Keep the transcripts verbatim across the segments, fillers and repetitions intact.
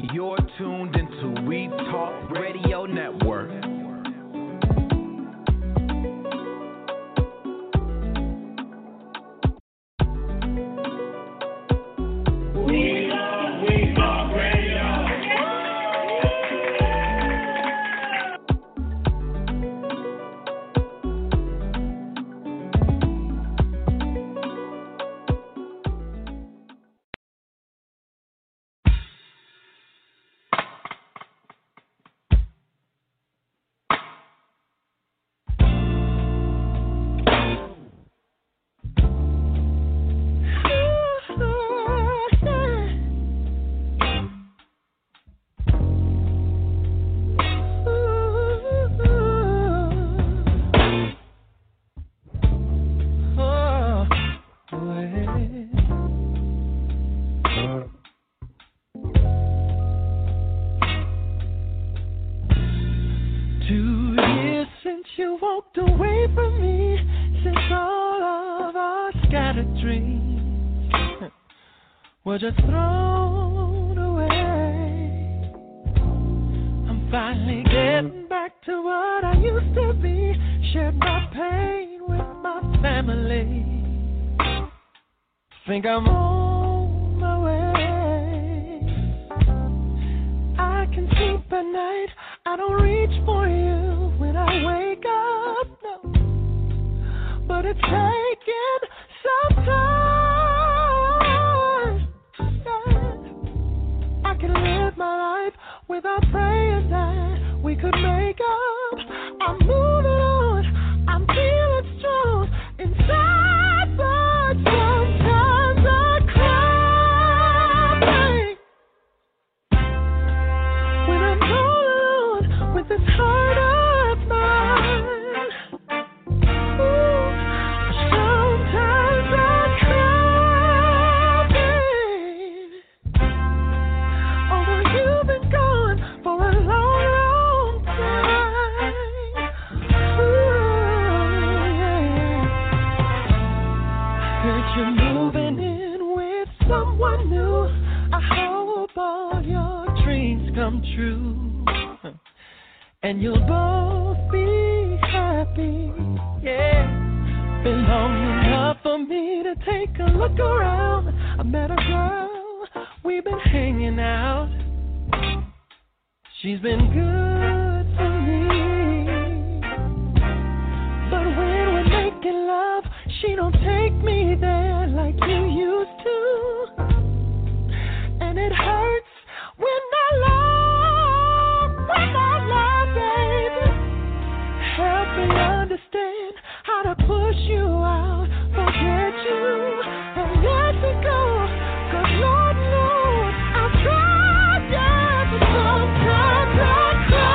You're tuned into We Talk Radio Network. Just thrown away. I'm finally getting back to what I used to be. Shared my pain with my family. Think I'm on my way. I can sleep at night. I don't reach for you when I wake up, no. But it's taking some time. I can live my life without praying that we could make up. I'm moving on, I'm feeling strong inside, but sometimes I cry when I'm all alone with this heart of mine. Ooh, sometimes I cry, baby. Although you've been gone for a long, long time. Ooh, yeah. Heard you're moving in with someone new. I hope all your dreams come true. And you'll both be happy. Yeah. Been long enough for me to take a look around. I met a girl, we've been hanging out. She's been good for me. But when we're making love, she don't take me there like you used to. And it hurts when I love, when I love, baby. Help me understand how to push you out, forget you, and let you go. 'Cause Lord knows I've tried, yeah, but sometimes I cry.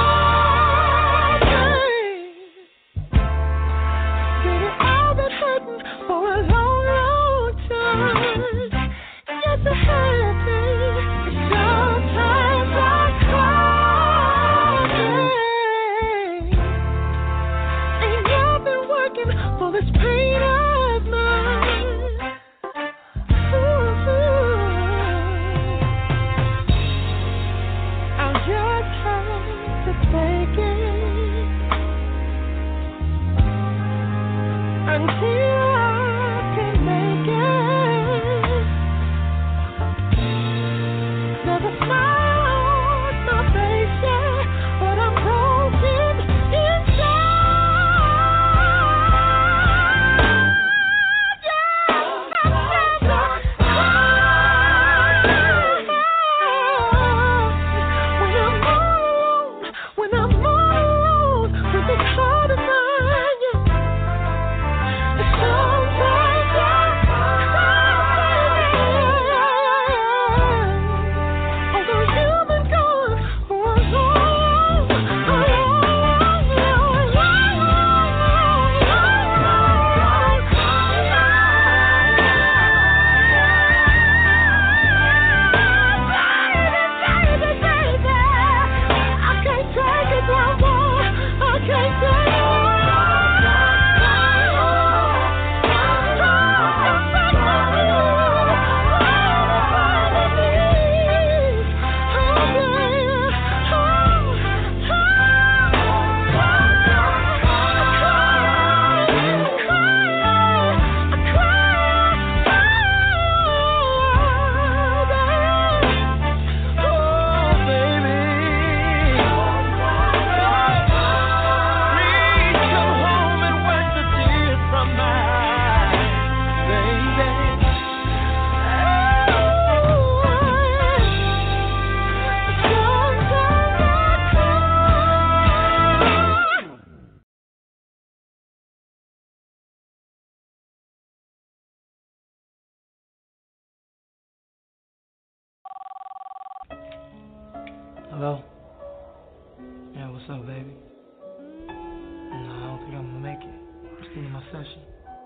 Hello? Yeah, what's up, baby? Nah, I don't think I'm gonna make it. I'm still in my session.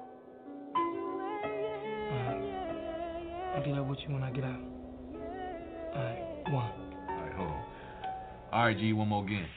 Alright. I'll get up with you when I get out. Alright, one. Alright, hold on. Alright, G, one more again.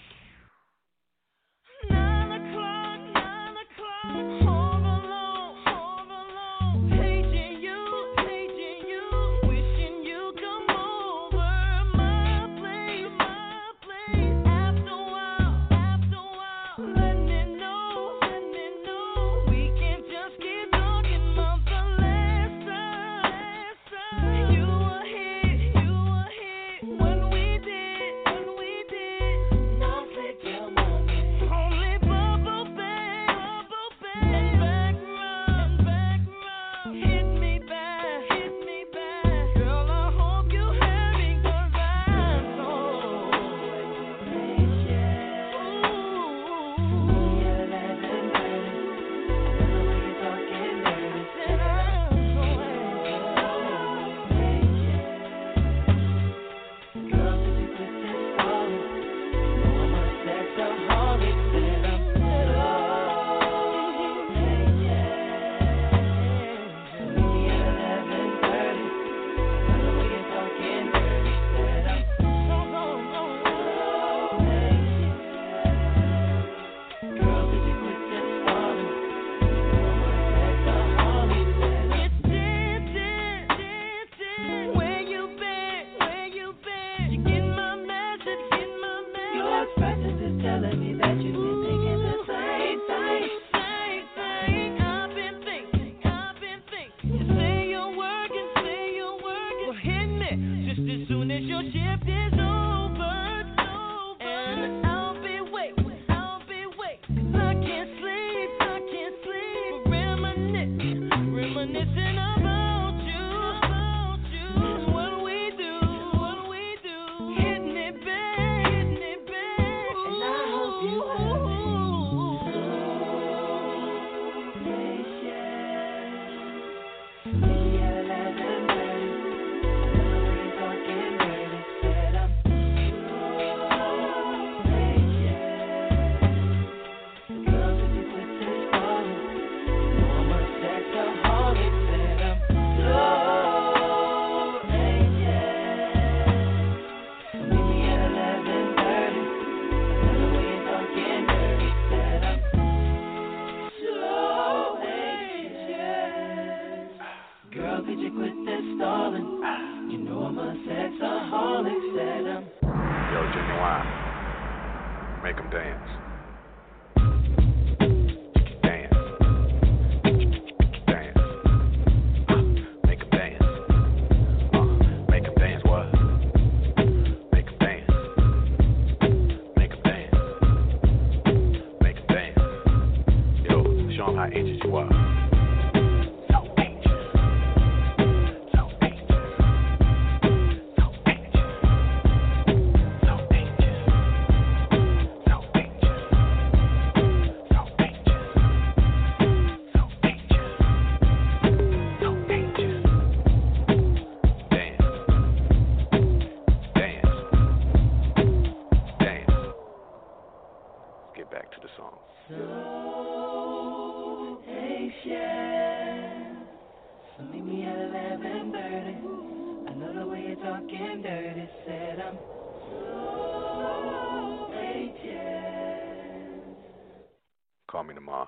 Call me tomorrow.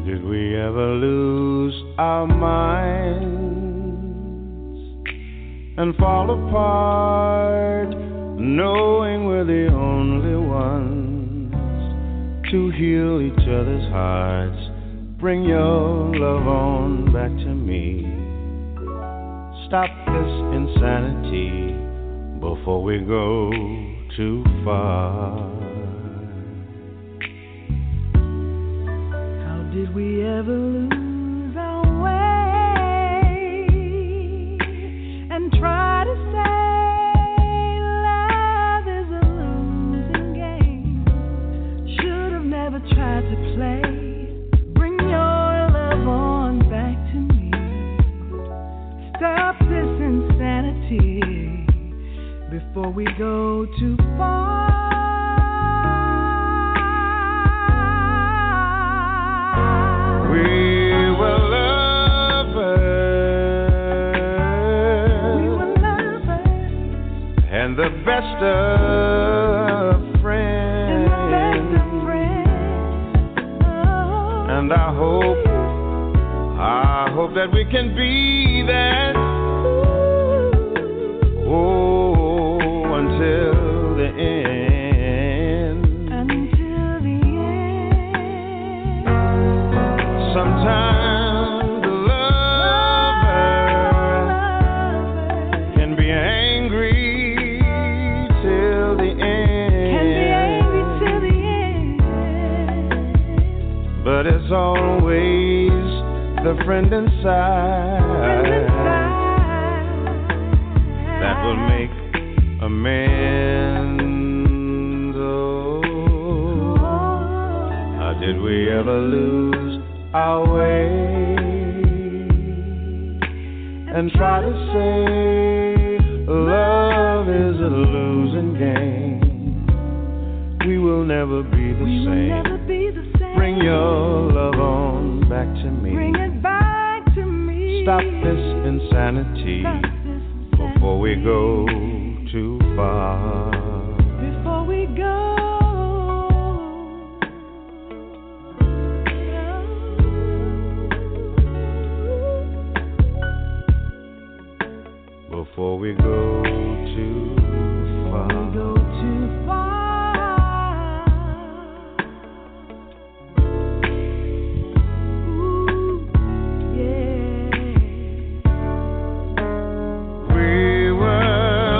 Did we ever lose our minds and fall apart, knowing we're the only ones to heal each other's hearts? Bring your love on back to me. Stop this insanity before we go too far. Did we ever lose our way and try to say love is a losing game? Should have never tried to play. Bring your love on back to me. Stop this insanity before we go too far. We were lovers, we were lovers, and the best of friends, and the best of friends. Oh. And I hope, I hope that we can be that. Oh, until the end. Sometimes the lover can be angry till the end. Can be angry till the end. But it's always the friend inside, Friend inside that will make amends. Oh, how did we ever lose our way and try to say love is a losing game? We will never be the we same. Will never be the same. Bring your love on back to me. Bring it back to me. Stop this insanity Stop this insanity before we go too far. Before we go. Before we go too far. Before we go too far. Ooh, yeah. We were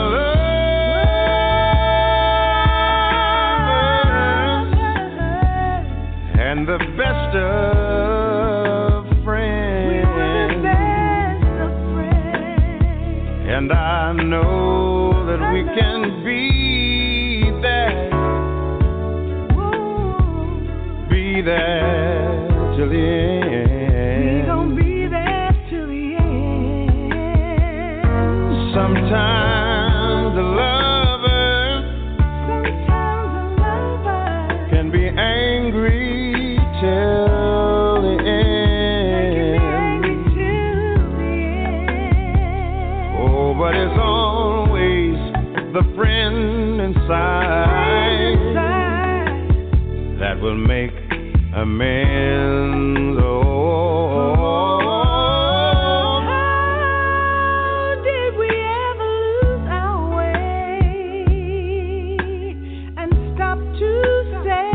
lovers, and the best of friends. We were the best of friends. And I know that we can be that, be that till the end. We gon' be there till the end. Sometimes the lover, Sometimes a lover can be angry till the can be end. angry till the end. Oh, but it's always the friend inside that will make amends. Oh, how did we ever lose our way and stop to say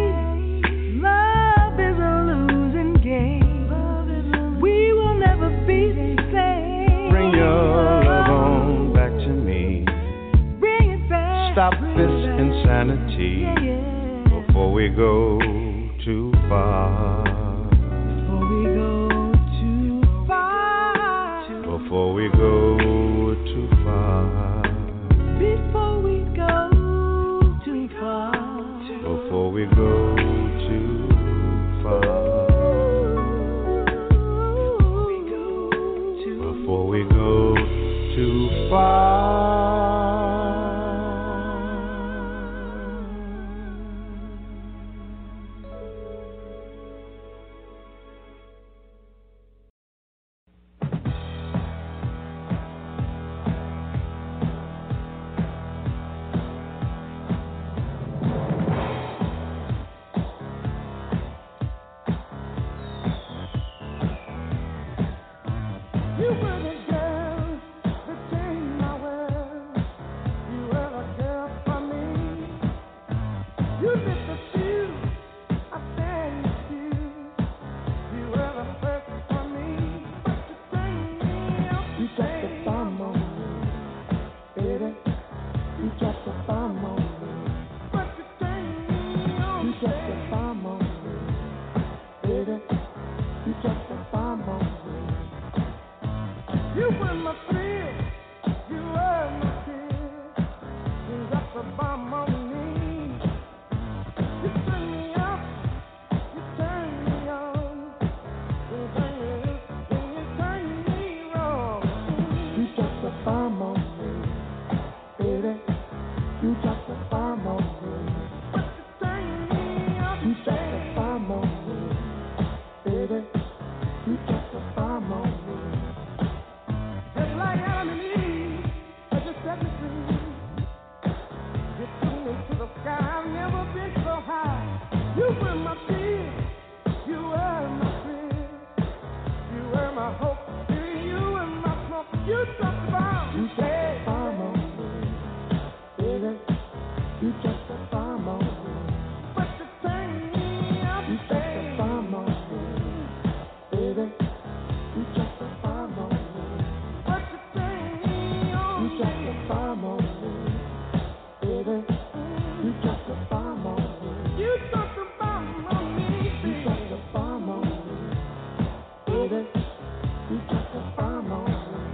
love is a losing game? We will never be the same. bring your love on back to me. Bring it back. Stop bring this it back. insanity Yeah, yeah. before we go too far. Before we go too far. Before we go too far. Before we go too far. Before we go too far. Before we go too far. just a bomb on me, baby. You just a bomb on me. You were my thrill, you were my thrill. You just a bomb on me. You turn me up, you turn me on. You turn me up, then you turn me wrong. You just a bomb on me, baby. You just a bomb on me. But you turn me up, you just a bomb on me, baby. You just a bomb on me. Just like Adam and Eve, I just set me free. You took me to the sky, I've never been so high. You were my peace, you were my thrill. You were my hope, you were my smoke. You just a bomb, you just a bomb on me, baby. You just a bomb on me. But you turn me up, you just a bomb on me, baby. You just a bomb on me. But you turn me on, you just a bomb on me, baby. You just a bomb on me. You just a bomb on me, baby. You just a bomb on me, baby. You just a bomb on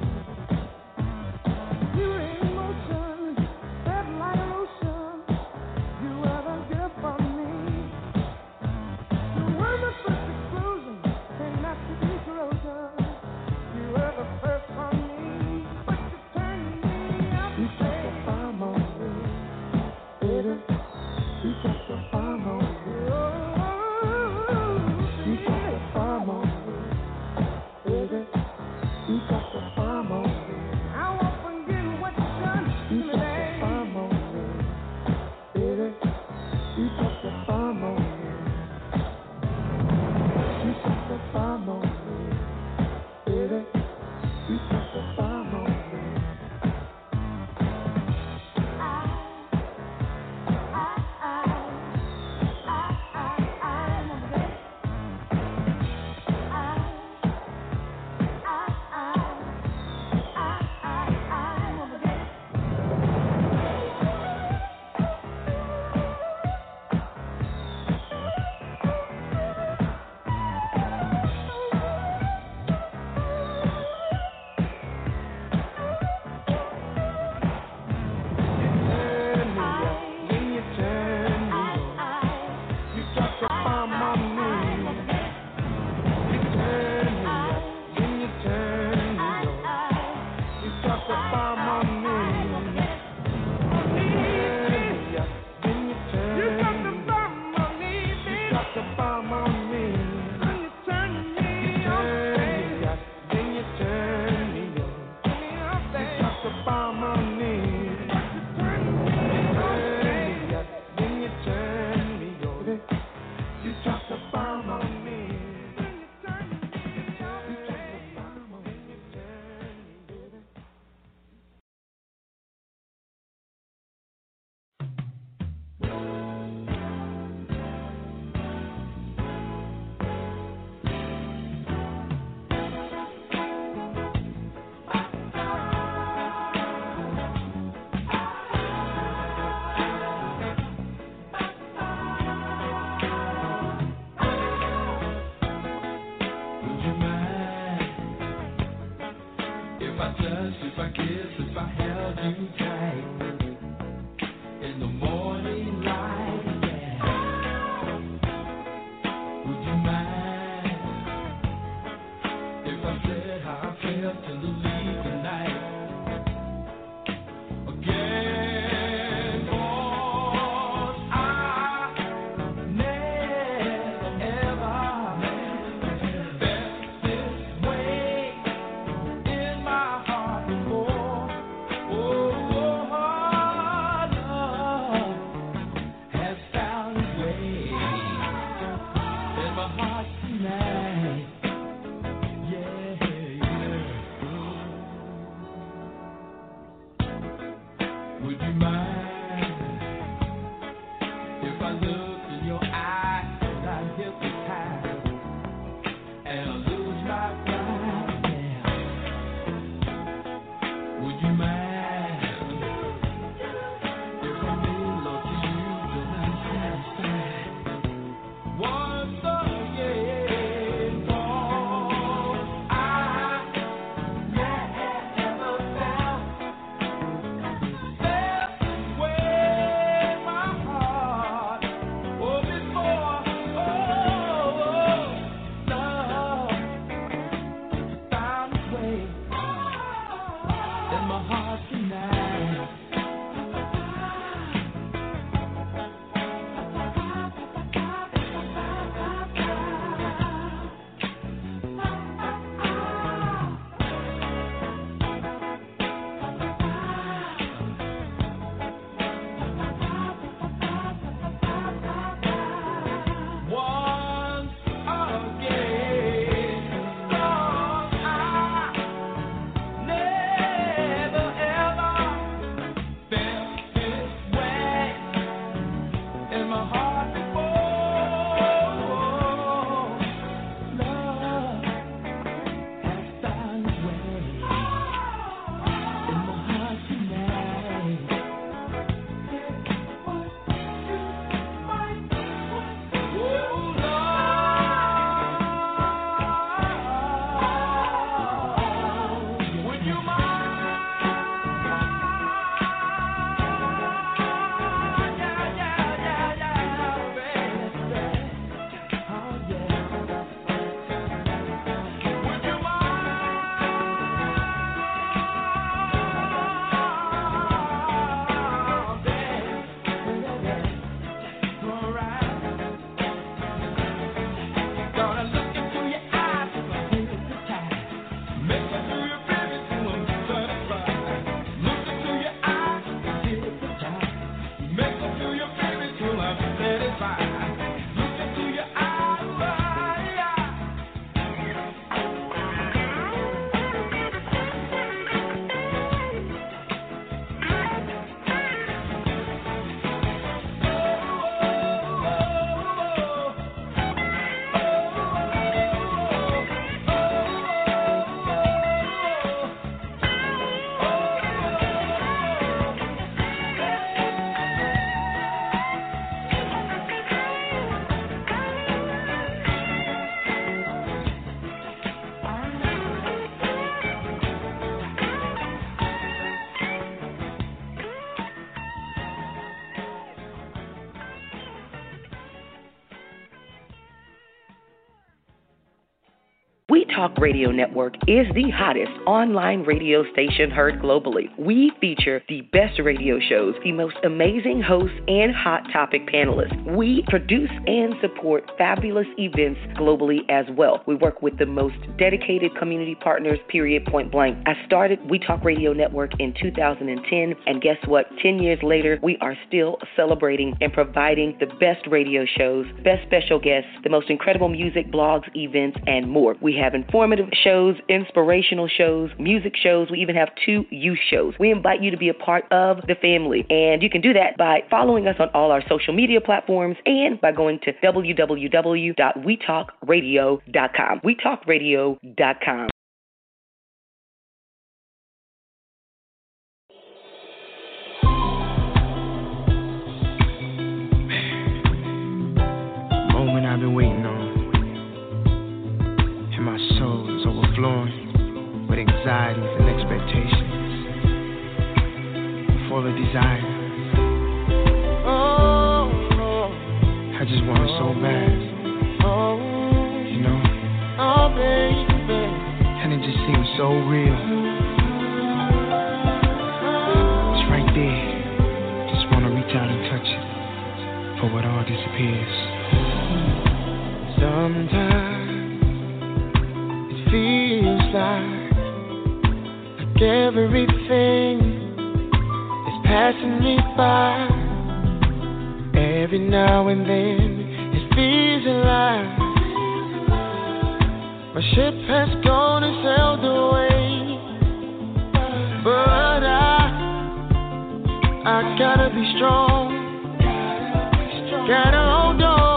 me. You in motion, that like lotion. You were the gift for me. You were the first explosion, and not to be corrosion. You were the first for me, but you turned me up. You just a bomb on me, baby. You just a bomb on me. You just a bomb on me, baby. You just a bomb on me. I won't forget what you done to me, baby. You just a bomb on me, baby. You just a bomb on me. You just a bomb on me, baby. You just a bomb on me. In my heart before. Talk Radio Network is the hottest online radio station heard globally. We feature the best radio shows, the most amazing hosts, and hot topic panelists. We produce and support fabulous events globally as well. We work with the most dedicated community partners, period, point blank. I started We Talk Radio Network in two thousand ten, and guess what? Ten years later, we are still celebrating and providing the best radio shows, best special guests, the most incredible music, blogs, events, and more. We have informative shows, inspirational shows, music shows. We even have two youth shows. We invite you to be a part of the family, and you can do that by following us on all our social media platforms and by going to w w w dot we talk radio dot com. we talk radio dot com. Moment I've been waiting on, and my soul is overflowing with anxieties and expectations, full of desire. Oh, I just want it so bad, you know. Oh, baby, and it just seems so real. It's right there. Just wanna reach out and touch it for what all disappears. Sometimes it feels like, like everything is passing me by. Every now and then it feels like my ship has gone and sailed away. But I, I gotta be strong, gotta hold on.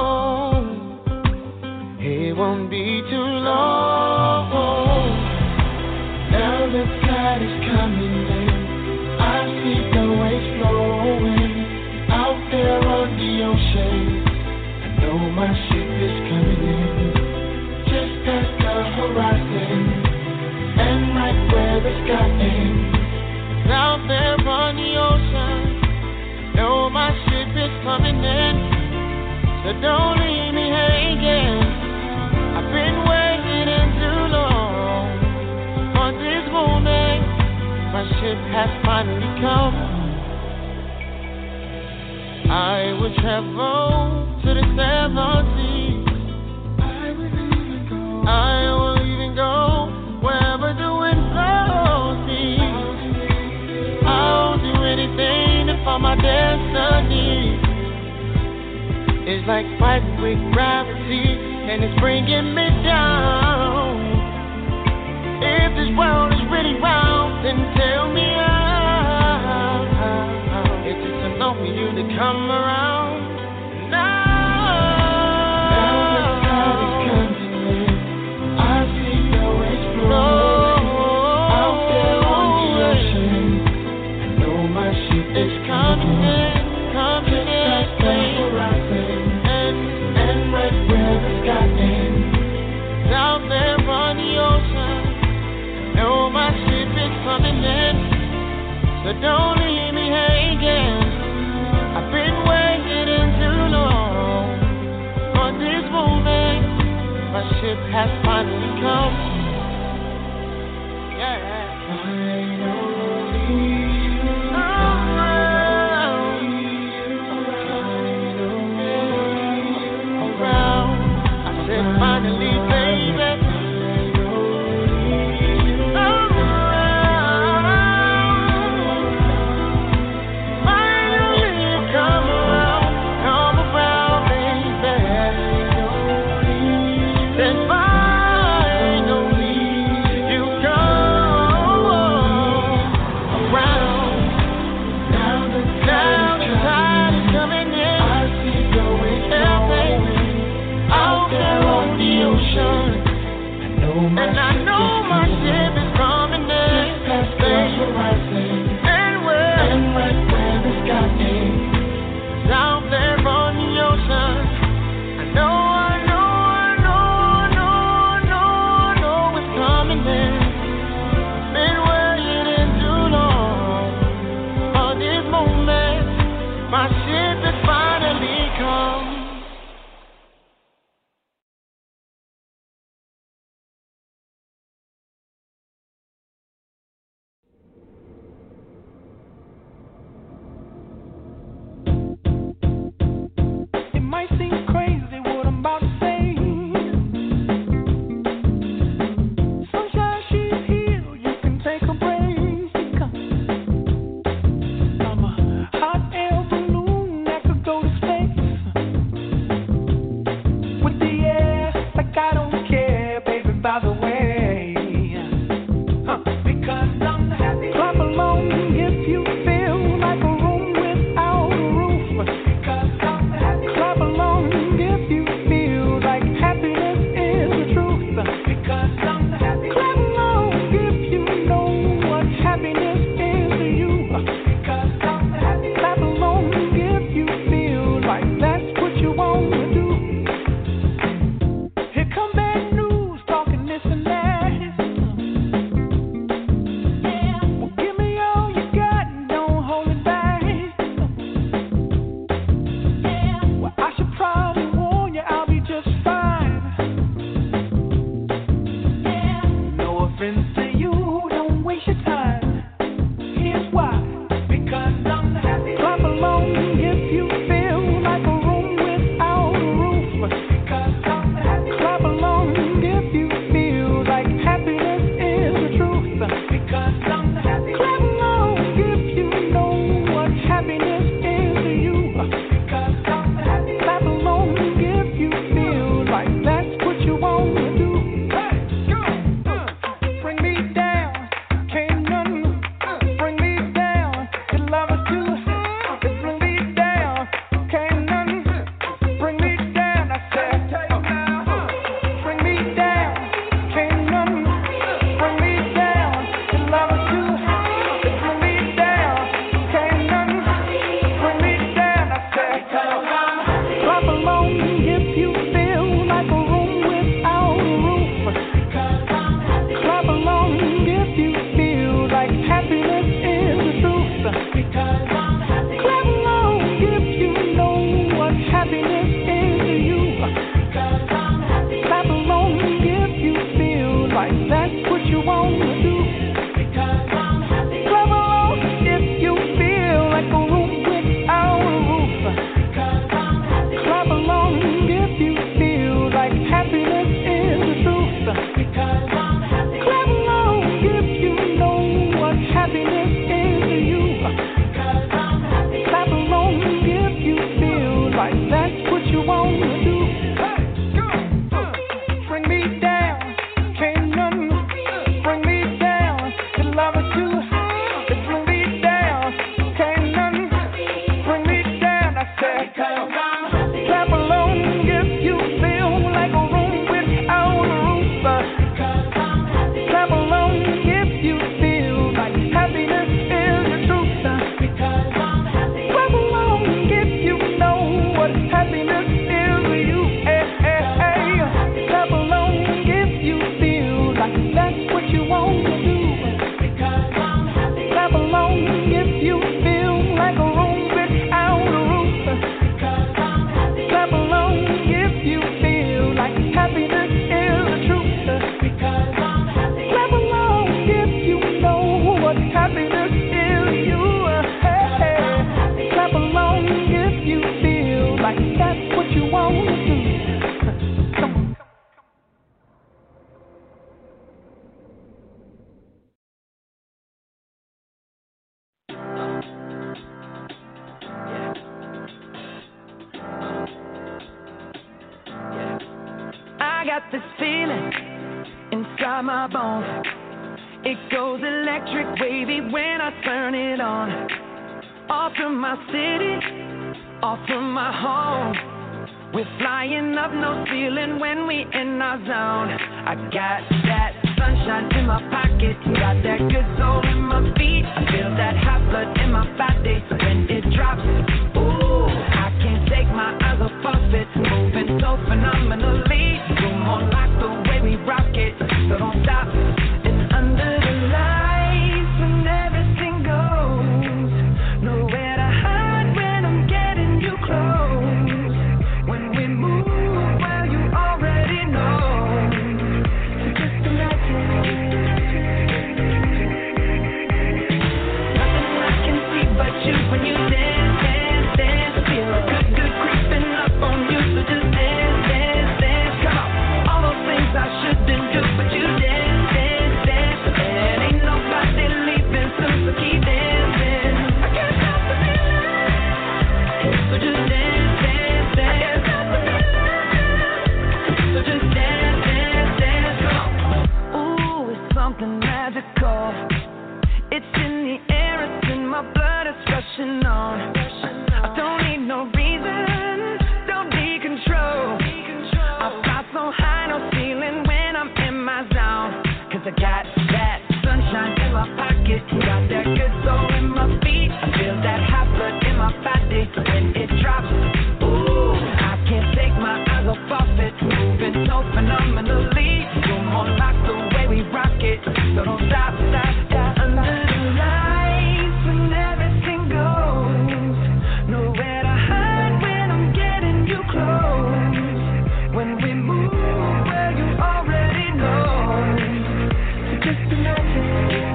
It won't be too long. Now the tide is coming in, I see the waves flowing out there on the ocean. I know my ship is coming in, just past the horizon, and right where the sky ends. Out there on the ocean, I know my ship is coming in, so don't leave me hanging. I've been waiting too long for this moment. My ship has finally come. I will travel to the seven seas. I will even go. I will even go wherever the wind blows me. I'll do anything to find my destiny. It's like fighting with gravity, and it's bringing me down. If this world is really round, then tell me how. It's just enough for you to come around. Now, now the tide is coming in, I see the waves flowing out there on the ocean. I know my ship is coming in, coming in. Just past the horizon, and and right where the sky ends. Out there on the ocean, I know my ship is coming in, so don't leave me hanging. I've been waiting too long for this moment. My ship has finally come. Yeah. Finally, around, around. I said finally, baby. Finally, you come. got this feeling inside my bones. It goes electric wavy when I turn it on. Off from my city, off from my home. We're flying up, no ceiling when we in our zone. I got that sunshine in my pocket, got that good soul in my feet. I feel that hot blood in my body when it drops. Ooh, I can't take my eyes off of it, moving so phenomenally. You're more like the way we rock it, so don't stop. And under the lights when everything goes, nowhere to hide when I'm getting you close. When we move, well, you already know. So just imagine. Nothing I can see but you when you dance, dance, dance. Feel good, good creeping up on you. So just dance, dance, dance. Come on. All those things I shouldn't do, but you dance, dance, dance. And ain't nobody leaving soon, so keep dancing. I can't stop the feeling. So just dance, dance, dance. So just dance, dance, dance, go. Ooh, it's something magical. It's in the air, it's in my blood, it's rushing on. I don't need no reason, don't need control. I fly so high, no ceiling when I'm in my zone. Cause I got that sunshine in my pocket, got that good soul in my feet. I feel that hot blood in my body when it drops. Ooh, I can't take my eyes off of it, moving so phenomenally. You're more like the way we rock it, so don't stop, stop, stop. Under the lights when everything goes, nowhere to hide when I'm getting you close. When we move, well, you already know. So just imagine.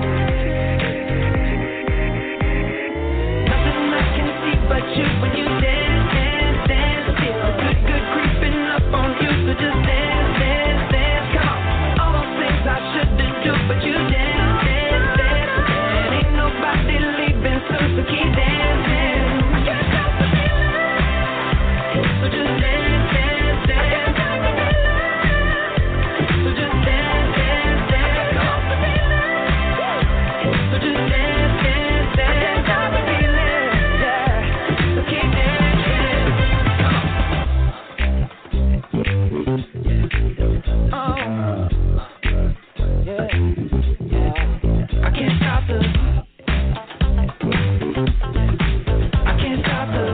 Nothing I can see but you when you dance, dance, dance. Feel good, good creeping up on you. So just dance, dance, dance. Come on. All those things I shouldn't do, but you dance, dance, dance. And ain't nobody leaving soon, so keep dancing. I can't stop the feeling. So just dance, dance, dance. So just dance, dance, dance. So just dance, dance, dance. I can't stop the feeling. Yeah. So keep dancing. Oh. Yeah. Yeah. I can't stop the. I can't stop the.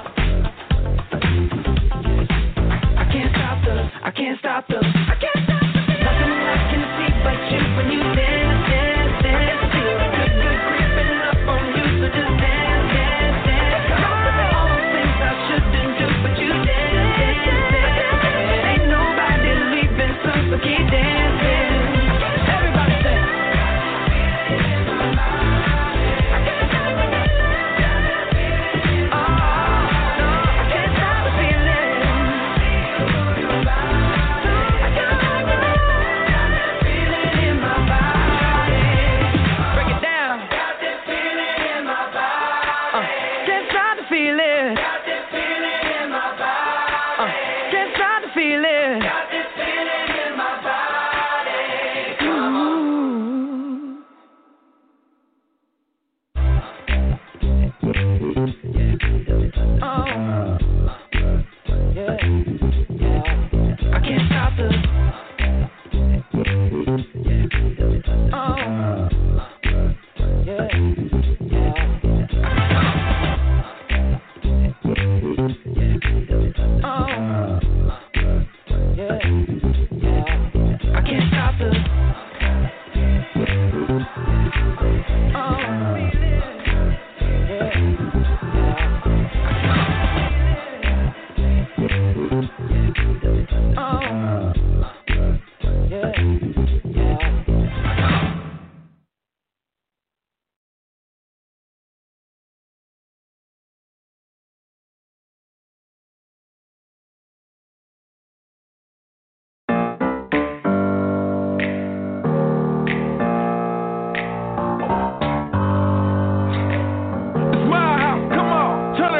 I can't stop the. I can't stop the. I can't stop the. Nothing I can see but you when you dance, dance, dance. Feel good, good creeping up on you. So just dance, dance, dance. All those things I shouldn't do, but you dance, dance, dance. Ain't nobody leaving soon, so keep dancing. Everybody say.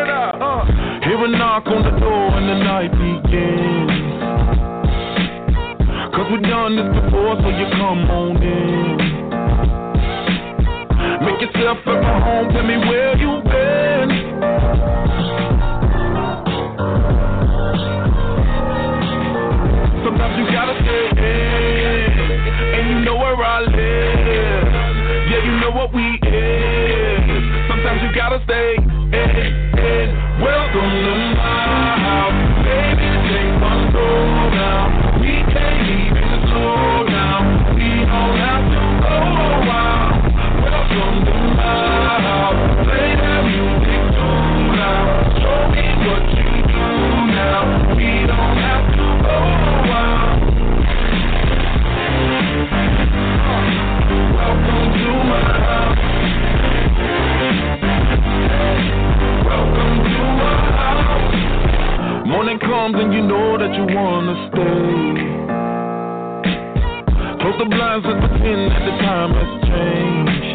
Hear a knock on the door and the night begins. never done this before, so you come on in. Make yourself at my home, tell me where you been. Sometimes you gotta stay in, and you know where I live. Yeah, you know what we is. Sometimes you gotta stay in, in. Welcome to my house, baby, take control now. We can't even slow down, we don't have to go a while. Welcome to my house, play that music too loud. Show me what you do now, we don't have to go a while. Welcome to my house. Welcome to my house. Morning comes and you know that you wanna stay. Close the blinds and pretend that the time has changed.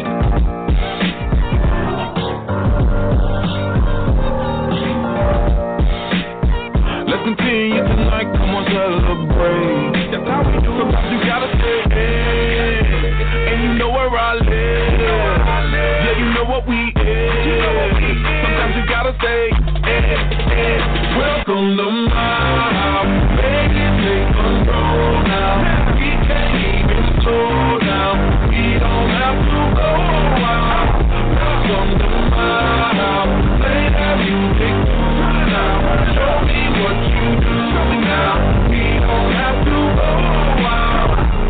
Let's continue tonight, come on, celebrate. That's how we do. Sometimes you gotta stay in, and you know where I live. Yeah, you know what we is. Sometimes you gotta stay in, in. Welcome to my house, baby, take control now. We can't even slow down, we don't have to go a while. Welcome to my house, play that music too loud. Show me what you do now, we don't have to go a while.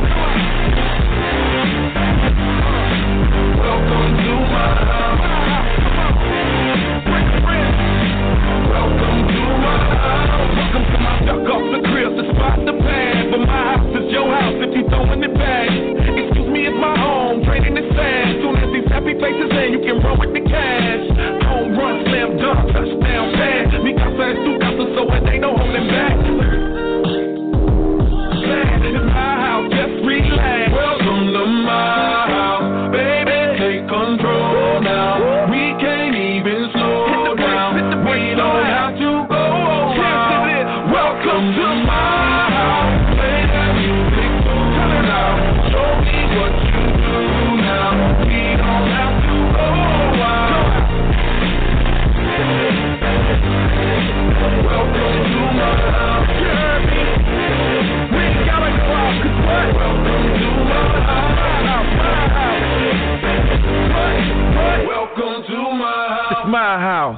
Welcome to my house. Welcome to my house. Welcome to my duck off the crib, the spot, the pad. But my house is your house if you throwing it back. Excuse me, it's my home, trading it fast. Soon as these happy faces in, you can run with the cash. Home run, slam dunk, touchdown pass. Mi casa es tu casa, so it ain't no holding back. Man, it's my house, just relax. Welcome to my house, baby, take control now. We can't even slow down, we don't have to go a while. Welcome to my house, play that music too loud. Show me what you do now, we don't have to go a while. Welcome to my house, you heard me? We ain't gotta go out, 'cause what? Welcome to my house, my house. What? What? Welcome to my house. It's my house.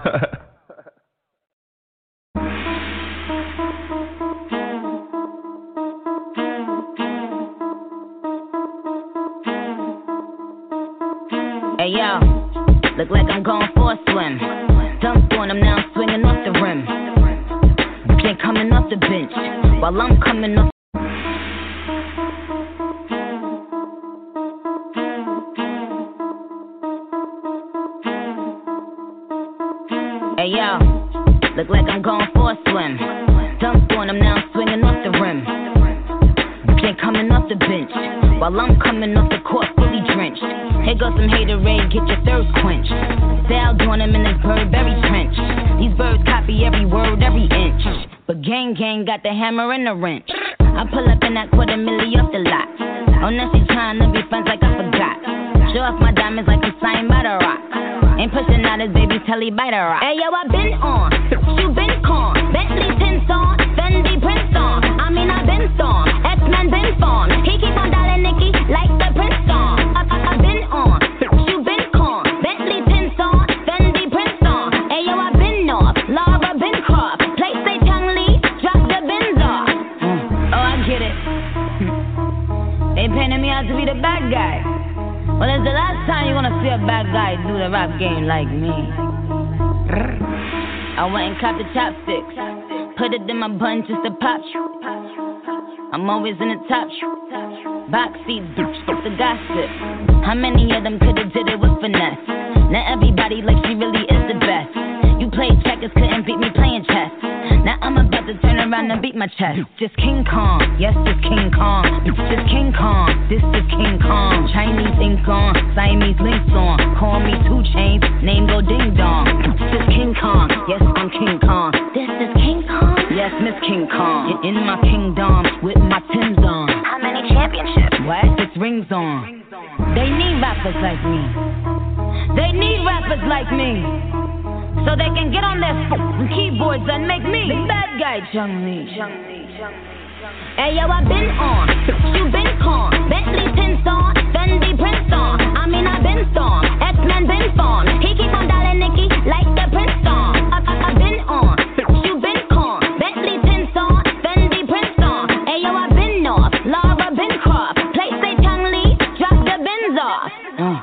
Hey yo, look like I'm going for a swim. Dunked on him, now I'm swinging off the rim. They coming off the bench while I'm coming off. Hey yo, look like I'm going for a swim. Dunked on him, now I'm swinging off the rim. They coming off the bench while I'm coming off the court fully drenched. Here goes some haterade, get your thirst quenched. Style doing him in this Burberry trench. These birds copy every word, every inch. But gang gang got the hammer and the wrench. I pull up in that quarter milli off the lot. Oh, now she trying to be friends like I forgot. Show off my diamonds like I'm signed by the rock. Ain't pushing out his baby till he bite a rock. Hey yo, I been on, you been con. Bentley tints on, Fendi prints on. I mean I been storm, X-Men been formed. He keep on dialing Nicki like the Prince song. I, I, I been on, you been con. Bentley tints on, Fendi prints on. Hey yo, I been off, Laura been cropped. Play say Chung Lee, drop the bins off. Mm. Oh, I get it. They painted me out to be the bad guy. Well, it's the last time you're gonna see a bad guy do the rap game like me. I went and copped the chopsticks, put it in my bun just to pop. I'm always in the top. Backseat, stop the gossip. How many of them could've did it with finesse? Not everybody like she really is the best. You played checkers, couldn't beat me playing chess. Now I'm about to turn around and beat my chest. Just King Kong, yes, it's King Kong. It's just King Kong, this is King Kong. Chinese ink on, Siamese links on. Call me two Chainz, name go ding dong. It's just King Kong, yes, I'm King Kong. This is King Kong, yes, Miss King Kong. In my kingdom, with my Timbs on. How many championships? What? It's rings on. They need rappers like me. They need rappers like me. So they can get on their f***ing keyboards and make me the bad guy, Chung Lee. Hey yo, I been on, you been con, Bentley tints on, Fendi prints on. I mean I been storm, X-Men been formed. He keep on dialing Nicki like the Prince song. I, I, I been on, you been con, Bentley tints on, Fendi prints on. Hey yo, I been off, Laura been Croft. Play say Chung Lee, drop the Benz off. Uh.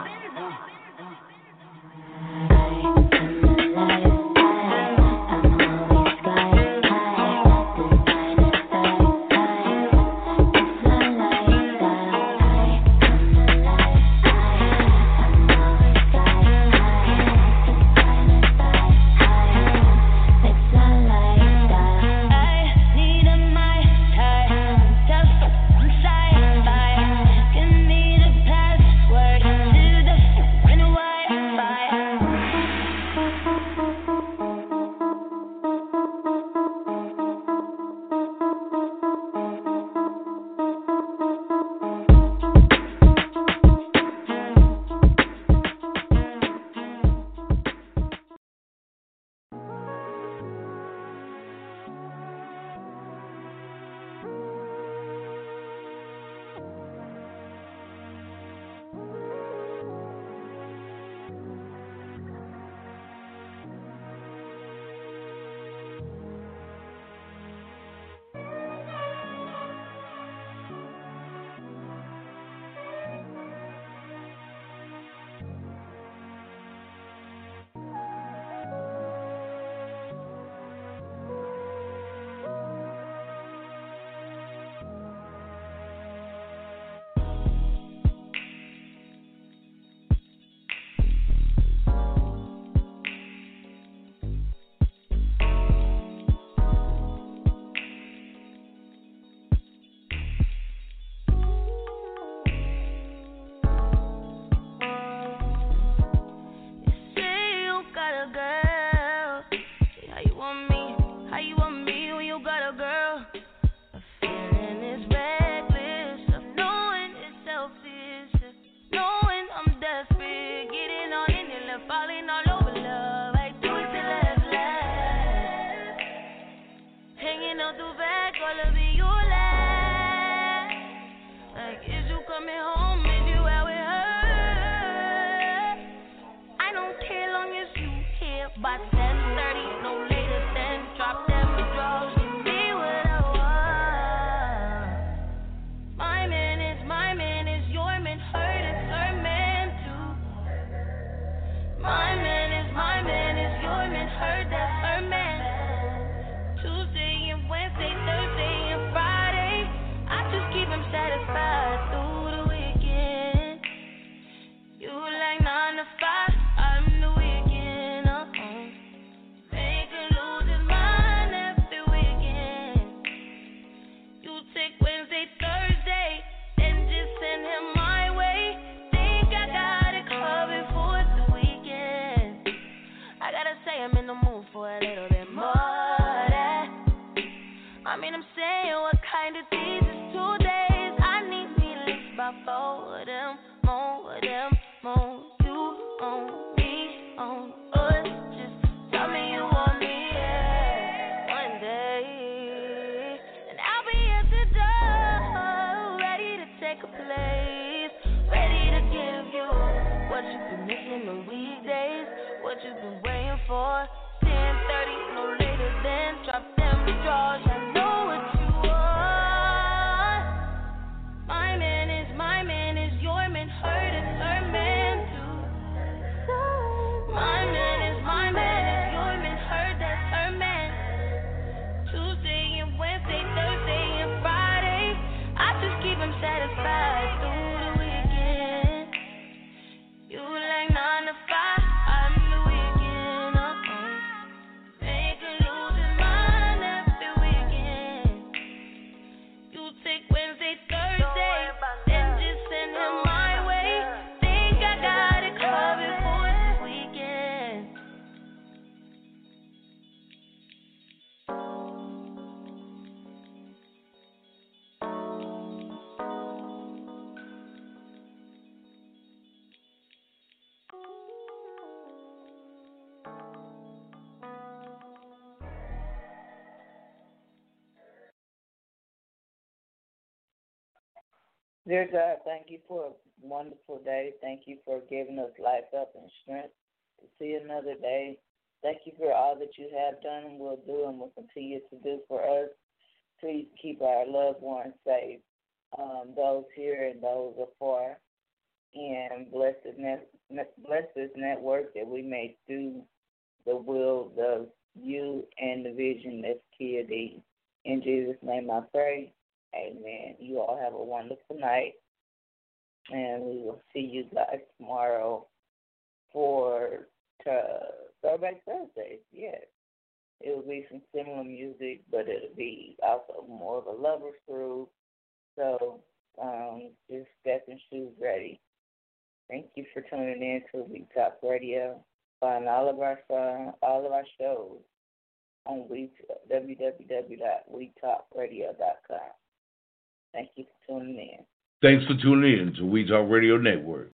Dear God, thank you for a wonderful day. Thank you for giving us life, health, and strength to see another day. Thank you for all that you have done and will do and will continue to do for us. Please keep our loved ones safe, um, those here and those afar. And bless this, net, bless this network that we may do the will of you and the vision that's K D. In Jesus' name I pray. Amen. You all have a wonderful night. And we will see you guys tomorrow for uh, Throwback Thursdays. Yes. It will be some similar music, but it'll be also more of a lover's groove. So um, just get them shoes ready. Thank you for tuning in to We Talk Radio. Find all of our song, all of our shows on we, w w w dot we talk radio dot com. Thank you for tuning in. Thanks for tuning in to We Talk Radio Network.